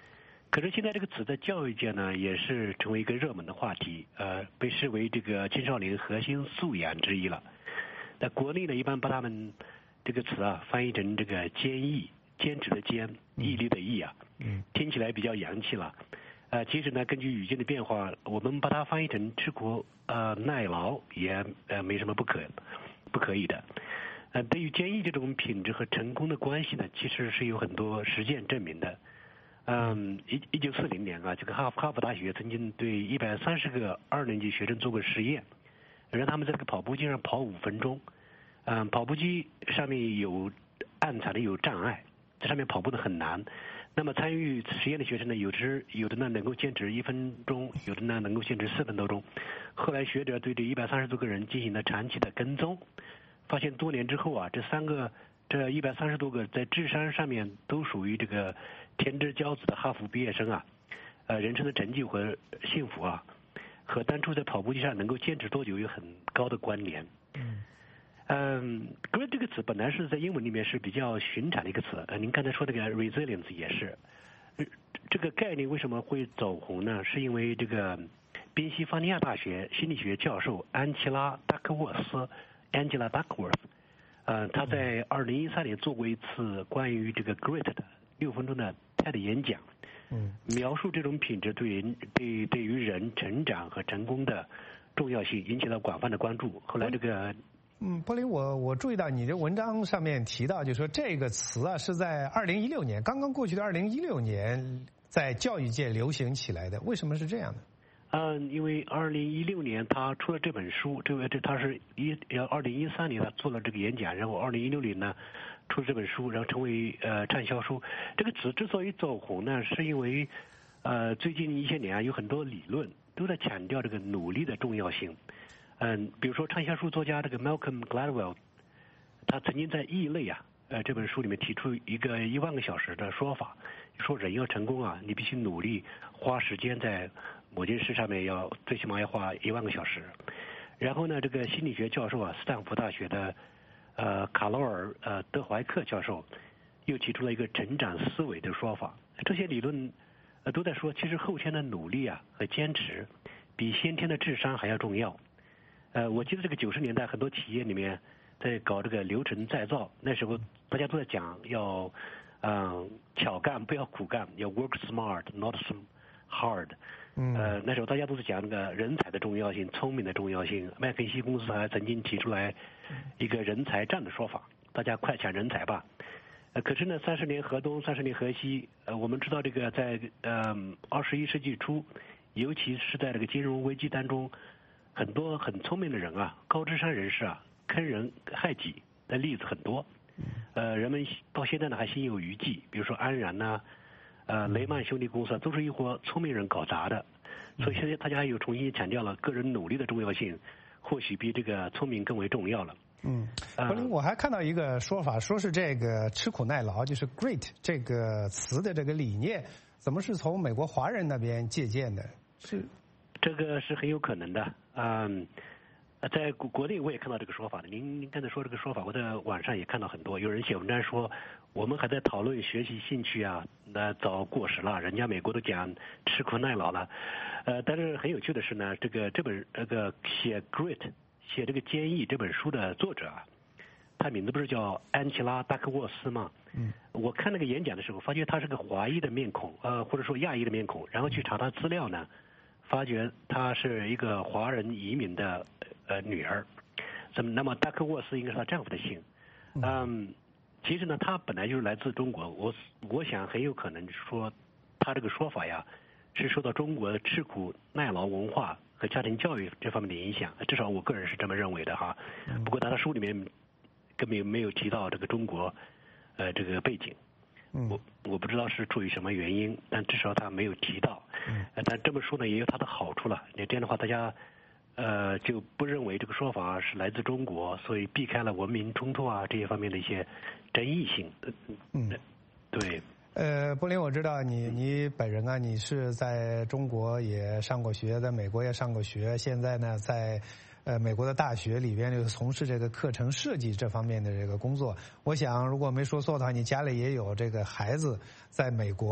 可是现在这个词在教育界呢，也是成为一个热门的话题，呃，被视为这个青少年核心素养之一了。在国内呢，一般把他们这个词啊翻译成这个坚毅，坚持的坚，毅力的毅啊，嗯，听起来比较洋气了。呃，其实呢，根据语境的变化，我们把它翻译成吃苦呃耐劳也呃没什么不可不可以的。呃，对于坚毅这种品质和成功的关系呢，其实是有很多实践证明的。嗯，一一九四零年啊，这个哈哈佛大学曾经对一百三十个二年级学生做过实验，让他们在这个跑步机上跑五分钟。嗯，跑步机上面有暗藏的有障碍，在上面跑步的很难。那么参与实验的学生呢，有时有的呢能够坚持一分钟，有的呢能够坚持四分多钟。后来学者对这一百三十多个人进行了长期的跟踪，发现多年之后啊，这三个这一百三十多个在智商上面都属于这个天之骄子的哈佛毕业生啊，呃，人生的成就和幸福啊，和当初在跑步机上能够坚持多久有很高的关联。嗯。嗯 ，grit 这个词本来是在英文里面是比较寻常的一个词，呃，您刚才说这个 resilience 也是，这个概念为什么会走红呢？是因为这个宾夕法尼亚大学心理学教授安琪拉·达克沃斯 （Angela Duckworth）， 呃，他在二零一三年做过一次关于这个 grit 的六分钟的 TED 演讲，嗯，描述这种品质对人对对于人成长和成功的重要性，引起了广泛的关注。后来这个。 嗯，柏林，我我注意到你的文章上面提到，就是说这个词啊是在二零一六年，刚刚过去的二零一六年，在教育界流行起来的。为什么是这样的？ 嗯，因为二零一六年他出了这本书，这个这他是一二零一三年他做了这个演讲，然后二零一六年呢出了这本书，然后成为呃畅销书。这个词之所以走红呢，是因为呃最近一些年啊有很多理论都在强调这个努力的重要性。嗯，比如说畅销书作家这个 Malcolm Gladwell， 他曾经在《异类》啊，呃这本书里面提出一个一万个小时的说法，说人要成功啊，你必须努力花时间在某件事上面，要最起码要花一万个小时。然后呢，这个心理学教授啊，斯坦福大学的呃卡罗尔呃德怀克教授又提出了一个成长思维的说法。这些理论呃都在说，其实后天的努力啊和坚持比先天的智商还要重要。呃，我记得这个九十年代很多企业里面在搞这个流程再造，那时候大家都在讲要，嗯，巧干不要苦干，要 work smart not hard。嗯。呃，那时候大家都是讲那个人才的重要性、聪明的重要性。麦肯锡公司还曾经提出来一个人才战的说法，大家快抢人才吧。呃，可是呢，三十年河东，三十年河西。呃，我们知道这个在嗯二十一世纪初，尤其是在这个金融危机当中。很多很聪明的人啊，高智商人士啊，坑人害己的例子很多。呃，人们到现在呢还心有余悸，比如说安然呐、啊，呃，雷曼兄弟公司、啊、都是一伙聪明人搞砸的。所以现在大家又重新强调了个人努力的重要性，或许比这个聪明更为重要了。 嗯，柏林，我还看到一个说法，说是这个吃苦耐劳，就是 grit 这个词的这个理念，怎么是从美国华人那边借鉴的？是。 这个是很有可能的，嗯，在国内我也看到这个说法的。您您刚才说这个说法，我在网上也看到很多，有人写文章说，我们还在讨论学习兴趣啊，那早过时了，人家美国都讲吃苦耐劳了，呃，但是很有趣的是呢，这个这本这个写 grit 写这个坚毅这本书的作者啊，他名字不是叫安琪拉·达克沃斯吗？嗯，我看那个演讲的时候，发觉他是个华裔的面孔，呃，或者说亚裔的面孔，然后去查他资料呢。发觉她是一个华人移民的呃女儿，那么那么达克沃斯应该是她丈夫的姓，嗯，其实呢，她本来就是来自中国，我我想很有可能说，她这个说法呀，是受到中国的吃苦耐劳文化和家庭教育这方面的影响，至少我个人是这么认为的哈。不过他的书里面根本没有提到这个中国呃这个背景。我我不知道是出于什么原因，但至少他没有提到。嗯，但这么说呢，也有它的好处了。你这样的话，大家呃就不认为这个说法是来自中国，所以避开了文明冲突啊这些方面的一些争议性。嗯，对。 呃，柏林，我知道你你本人啊，你是在中国也上过学，在美国也上过学，现在呢在。呃，美国的大学里边就从事这个课程设计这方面的这个工作。我想，如果没说错的话，你家里也有这个孩子在美国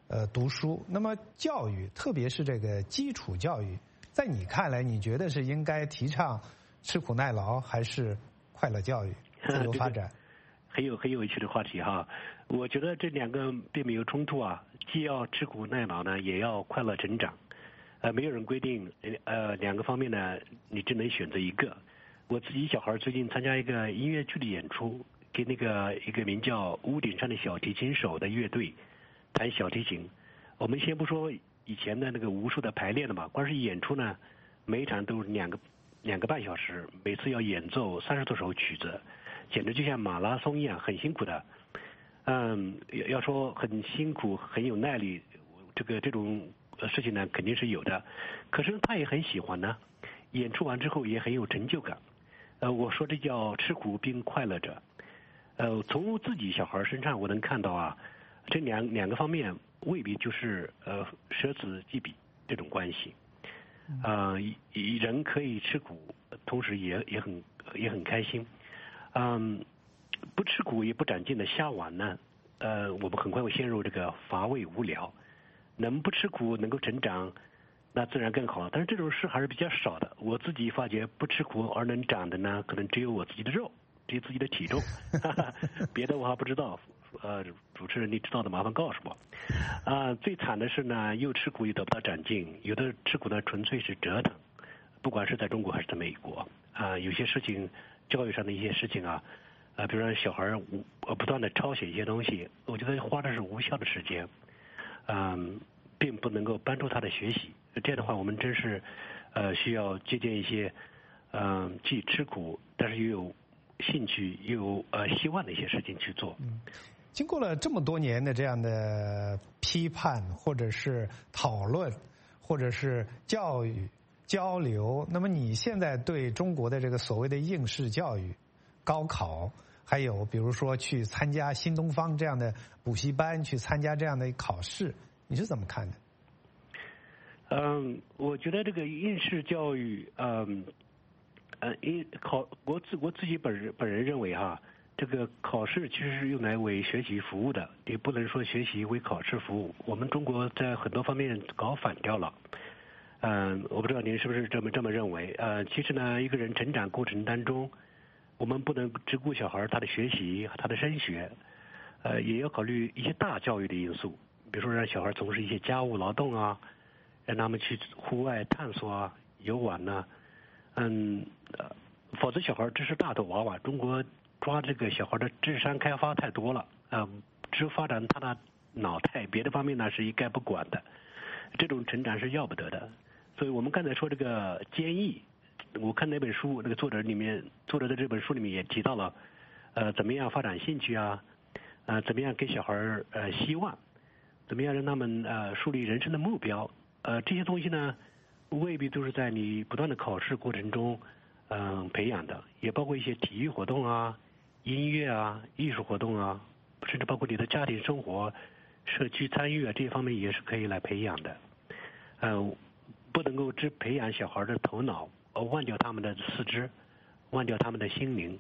呃读书。那么教育，特别是这个基础教育，在你看来，你觉得是应该提倡吃苦耐劳，还是快乐教育、自由发展？ 很有很有趣的话题哈，我觉得这两个并没有冲突啊，既要吃苦耐劳呢，也要快乐成长。呃，没有人规定呃两个方面呢，你只能选择一个。我自己小孩最近参加一个音乐剧的演出，跟那个一个名叫屋顶上的小提琴手的乐队弹小提琴。我们先不说以前的那个无数的排练了嘛，光是演出呢，每一场都是两个两个半小时，每次要演奏三十多首曲子。简直就像马拉松一样，很辛苦的。嗯，要说很辛苦、很有耐力，这个这种事情呢，肯定是有的。可是他也很喜欢呢，演出完之后也很有成就感。呃，我说这叫吃苦并快乐着。呃，从自己小孩身上我能看到啊，这两两个方面未必就是呃舍此即彼这种关系。啊、呃，人可以吃苦，同时也也很也很开心。嗯，不吃苦也不长进的瞎玩呢，呃，我们很快会陷入这个乏味无聊。能不吃苦能够成长，那自然更好。但是这种事还是比较少的。我自己发觉不吃苦而能长的呢，可能只有我自己的肉，只有自己的体重，别的我还不知道。呃，主持人你知道的麻烦告诉我。啊、呃，最惨的是呢，又吃苦又得不到长进，有的吃苦呢纯粹是折腾，不管是在中国还是在美国啊、呃，有些事情。教育上的一些事情啊，啊，比如说小孩无不断的抄写一些东西，我觉得花的是无效的时间，嗯，并不能够帮助他的学习。这样的话，我们真是呃需要借鉴一些嗯、呃、既吃苦但是又有兴趣又有呃希望的一些事情去做。 嗯，经过了这么多年的这样的批判，或者是讨论，或者是教育。交流，那么你现在对中国的这个所谓的应试教育、高考，还有比如说去参加新东方这样的补习班，去参加这样的考试，你是怎么看的？ 嗯，我觉得这个应试教育，嗯，呃，因考我自我自己本人本人认为哈，这个考试其实是用来为学习服务的，也不能说学习为考试服务。我们中国在很多方面搞反掉了。嗯，我不知道您是不是这么这么认为？呃，其实呢，一个人成长过程当中，我们不能只顾小孩他的学习、他的升学，呃，也要考虑一些大教育的因素，比如说让小孩从事一些家务劳动啊，让他们去户外探索啊、游玩呐、啊，嗯、呃，否则小孩只是大头娃娃。中国抓这个小孩的智商开发太多了，啊、呃，只发展他的脑袋，别的方面呢是一概不管的，这种成长是要不得的。所以我们刚才说这个坚毅，我看那本书，那个作者里面，作者的这本书里面也提到了，呃，怎么样发展兴趣啊，呃，怎么样给小孩儿呃希望，怎么样让他们呃树立人生的目标，呃，这些东西呢，未必都是在你不断的考试过程中，嗯、呃，培养的，也包括一些体育活动啊、音乐啊、艺术活动啊，甚至包括你的家庭生活、社区参与啊这些方面也是可以来培养的，嗯、呃。不能够只培养小孩的头脑，而忘掉他们的四肢，忘掉他们的心灵。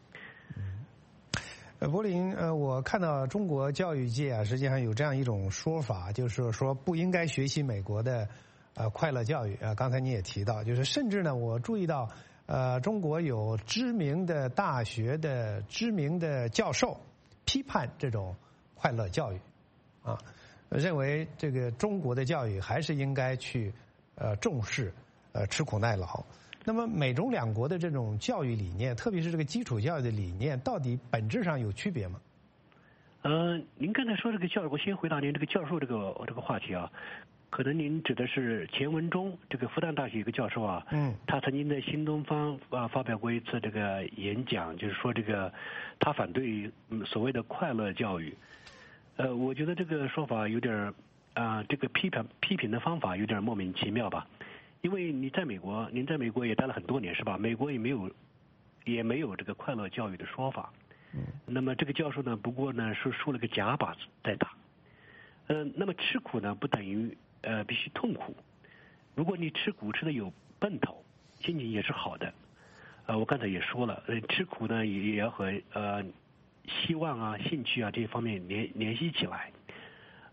呃，柏林，呃，我看到中国教育界啊，实际上有这样一种说法，就是说不应该学习美国的呃快乐教育啊。刚才你也提到，就是甚至呢，我注意到，呃，中国有知名的大学的知名的教授批判这种快乐教育，啊，认为这个中国的教育还是应该去。呃，重视呃吃苦耐劳。那么美中两国的这种教育理念，特别是这个基础教育的理念，到底本质上有区别吗？ 呃，您刚才说这个教育，我先回答您这个教授这个这个话题啊。可能您指的是钱文忠，这个复旦大学一个教授啊，嗯，他曾经在新东方啊发表过一次这个演讲，就是说这个他反对嗯所谓的快乐教育。呃，我觉得这个说法有点啊、呃，这个批评批评的方法有点莫名其妙吧？因为你在美国，您在美国也待了很多年是吧？美国也没有也没有这个快乐教育的说法。嗯。那么这个教授呢，不过呢是竖了个假靶子在打。嗯、呃，那么吃苦呢，不等于呃必须痛苦。如果你吃苦吃的有奔头，心情也是好的。呃，我刚才也说了，呃，吃苦呢也也要和呃希望啊、兴趣啊这些方面联联系起来。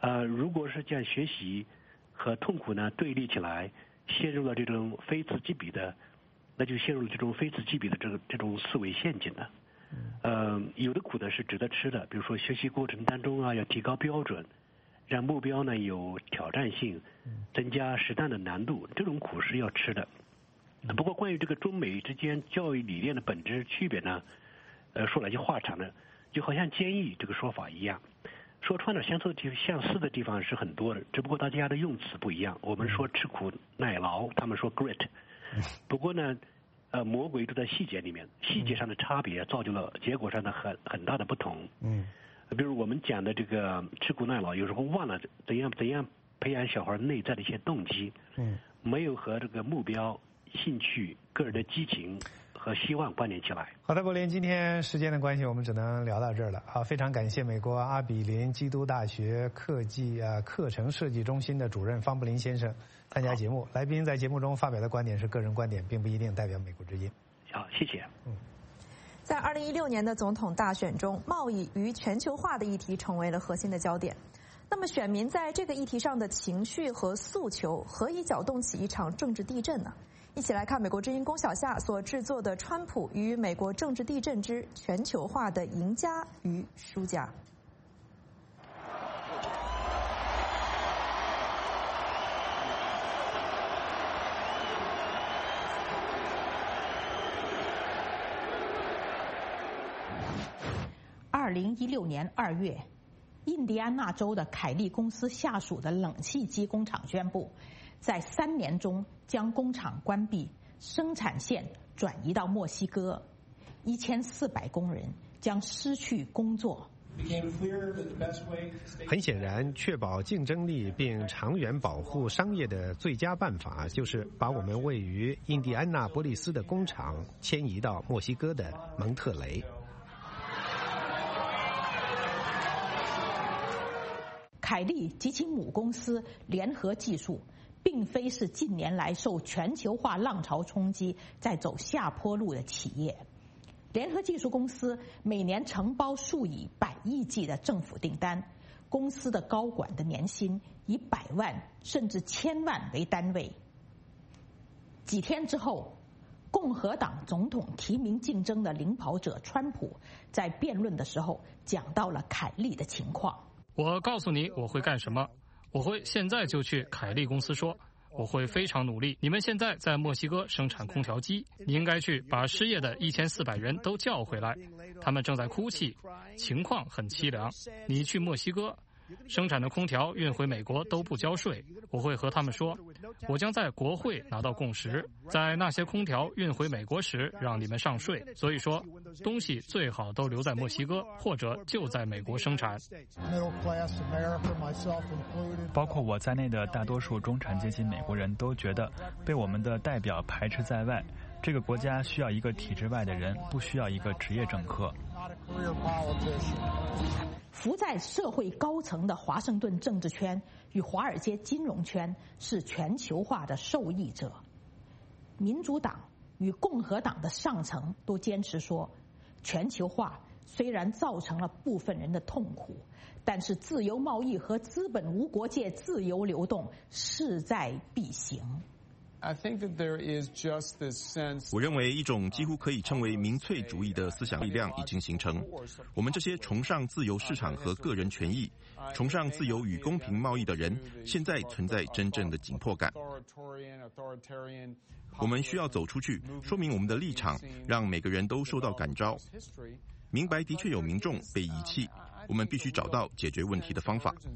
呃，如果是将学习和痛苦呢对立起来，陷入了这种非此即彼的，那就陷入了这种非此即彼的这个这种思维陷阱了。呃，有的苦呢是值得吃的，比如说学习过程当中啊要提高标准，让目标呢有挑战性，增加适当的难度，这种苦是要吃的。不过关于这个中美之间教育理念的本质区别呢，呃，说来就话长了，就好像坚毅这个说法一样，说穿了相似的地相似的地方是很多的，只不过大家的用词不一样。我们说吃苦耐劳，他们说 grit。不过呢。呃，魔鬼都在细节里面，细节上的差别造就了结果上的很很大的不同。 嗯， 比如我们讲的这个吃苦耐劳，有时候忘了怎样怎样培养小孩内在的一些动机。 嗯， 没有和这个目标、兴趣、个人的激情和希望关联起来。 好的，柏林，今天时间的关系，我们只能聊到这儿了啊！非常感谢美国阿比林基督大学科技啊课程设计中心的主任方柏林先生参加节目。来宾在节目中发表的观点是个人观点，并不一定代表美国之音。 好，谢谢。 嗯， 在二零一六年的总统大选中，贸易与全球化的议题成为了核心的焦点。那么，选民在这个议题上的情绪和诉求，何以搅动起一场政治地震呢？一起来看美国之音龚小夏所制作的《川普与美国政治地震之全球化的赢家与输家》。 二零一六年二月，印第安纳州的凯利公司下属的冷气机工厂宣布，在三年中将工厂关闭，生产线转移到墨西哥，一千四百工人将失去工作。 很显然，确保竞争力并长远保护商业的最佳办法，就是把我们位于印第安纳波利斯的工厂迁移到墨西哥的蒙特雷。 凯利及其母公司联合技术，并非是近年来受全球化浪潮冲击在走下坡路的企业。联合技术公司每年承包数以百亿计的政府订单，公司的高管的年薪以百万甚至千万为单位。几天之后，共和党总统提名竞争的领跑者川普在辩论的时候讲到了凯利的情况。 我告诉你我会干什么，我会现在就去凯利公司说，我会非常努力。你们现在在墨西哥生产空调机，你应该去把失业的一千四百人都叫回来，他们正在哭泣，情况很凄凉。你去墨西哥生产的空调运回美国都不交税，我会和他们说，我将在国会拿到共识，在那些空调运回美国时让你们上税。所以说，东西最好都留在墨西哥，或者就在美国生产。 包括我在内的大多数中产阶级美国人都觉得被我们的代表排斥在外。这个国家需要一个体制外的人，不需要一个职业政客。 浮在社会高层的华盛顿政治圈与华尔街金融圈是全球化的受益者。民主党与共和党的上层都坚持说，全球化虽然造成了部分人的痛苦，但是自由贸易和资本无国界自由流动势在必行。 我认为一种几乎可以称为民粹主义的思想力量已经形成。我们这些崇尚自由市场和个人权益、崇尚自由与公平贸易的人，现在存在真正的紧迫感。我们需要走出去，说明我们的立场，让每个人都受到感召，明白的确有民众被遗弃。我们必须找到解决问题的方法。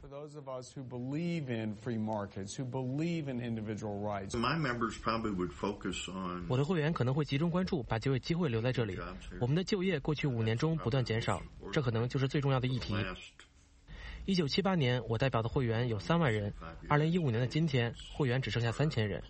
我的会员可能会集中关注把就业机会留在这里。我们的就业过去五年中不断减少，这可能就是最重要的议题。一九七八年，我代表的会员有三万人，二零一五年的今天，会员只剩下三千人。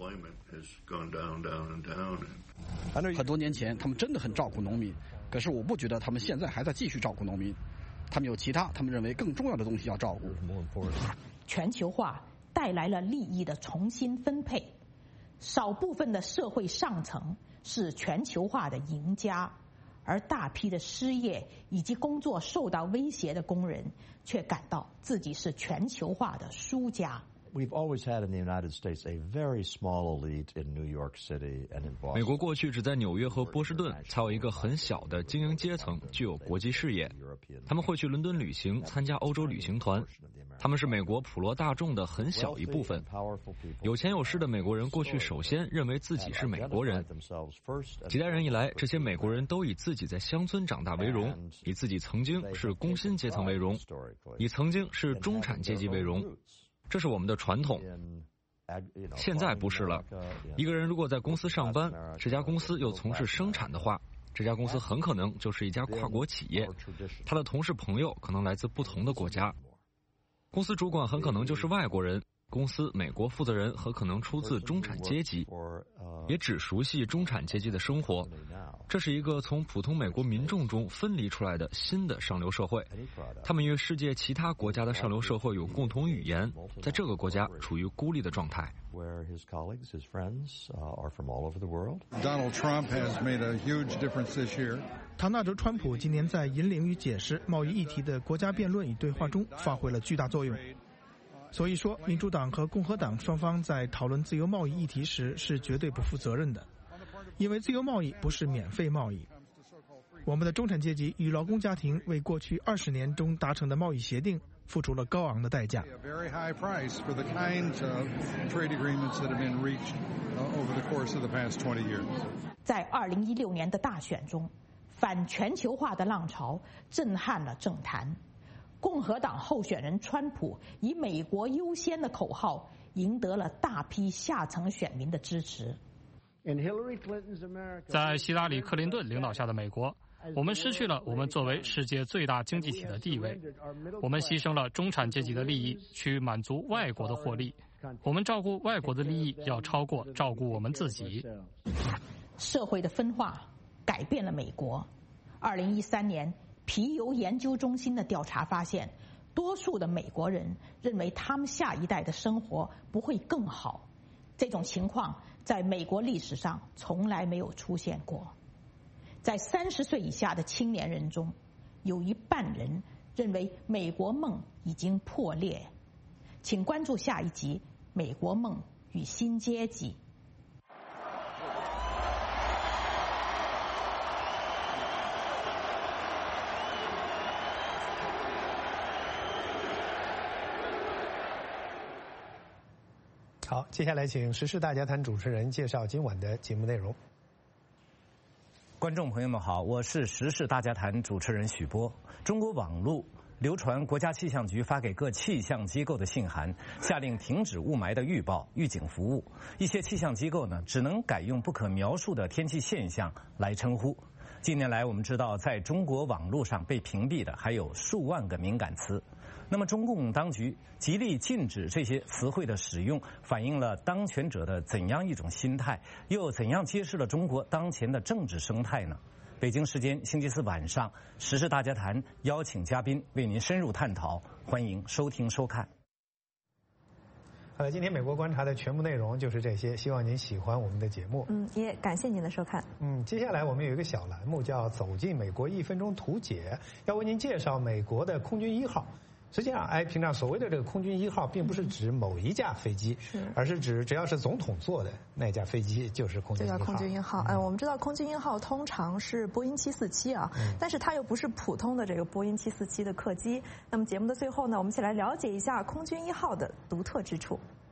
很多年前，他们真的很照顾农民，可是我不觉得他们现在还在继续照顾农民。他们有其他他们认为更重要的东西要照顾。 全球化带来了利益的重新分配，少部分的社会上层是全球化的赢家， 而大批的失业以及工作受到威胁的工人却感到自己是全球化的输家。 We've always had in the United States a very small elite in New York City and in Boston. 美国过去只在纽约和波士顿才有一个很小的精英阶层，具有国际视野。他们会去伦敦旅行，参加欧洲旅行团。他们是美国普罗大众的很小一部分。有钱有势的美国人过去首先认为自己是美国人。几代人以来，这些美国人都以自己在乡村长大为荣，以自己曾经是工薪阶层为荣，以曾经是中产阶级为荣。这是我们的传统，现在不是了。一个人如果在公司上班，这家公司又从事生产的话，这家公司很可能就是一家跨国企业，他的同事朋友可能来自不同的国家，公司主管很可能就是外国人，公司美国负责人很可能出自中产阶级，也只熟悉中产阶级的生活。这是一个从普通美国民众中分离出来的新的上流社会，他们与世界其他国家的上流社会有共同语言，在这个国家处于孤立的状态。 Donald Trump has made a huge difference this year. 唐纳德·川普今年在引领与解释贸易议题的国家辩论与对话中发挥了巨大作用。所以说，民主党和共和党双方在讨论自由贸易议题时是绝对不负责任的，因为自由贸易不是免费贸易。我们的中产阶级与劳工家庭为过去二十年中达成的贸易协定付出了高昂的代价。 在二零一六年的大选中，反全球化的浪潮震撼了政坛。共和党候选人川普以美国优先的口号赢得了大批下层选民的支持。 在希拉里·克林顿领导下的美国，我们失去了我们作为世界最大经济体的地位，我们牺牲了中产阶级的利益去满足外国的获利，我们照顾外国的利益要超过照顾我们自己。 社会的分化改变了美国。二零一三年皮尤研究中心的调查发现，多数的美国人认为他们下一代的生活不会更好。这种情况在美国历史上从来没有出现过。在三十岁以下的青年人中，有一半人认为美国梦已经破裂。请关注下一集《美国梦与新阶级》。 好，接下来请时事大家谈主持人介绍今晚的节目内容。 观众朋友们好，我是时事大家谈主持人许波。中国网络流传国家气象局发给各气象机构的信函，下令停止雾霾的预报、预警服务。一些气象机构呢，只能改用不可描述的天气现象来称呼。近年来，我们知道，在中国网络上被屏蔽的还有数万个敏感词。那么，中共当局极力禁止这些词汇的使用，反映了当权者的怎样一种心态，又怎样揭示了中国当前的政治生态呢？北京时间星期四晚上，时事大家谈邀请嘉宾为您深入探讨，欢迎收听收看。 好了，今天美国观察的全部内容就是这些，希望您喜欢我们的节目。 嗯，也感谢您的收看。 嗯，接下来我们有一个小栏目叫“走进美国一分钟图解”，要为您介绍美国的空军一号。实际上，哎，平常所谓的这个空军一号，并不是指某一架飞机， 是， 而是指只要是总统坐的那架飞机就是空军一号。 这叫空军一号。哎、嗯，我们知道空军一号通常是波音七四七啊，嗯、但是它又不是普通的这个波音七四七的客机。那么节目的最后呢，我们一起来了解一下空军一号的独特之处。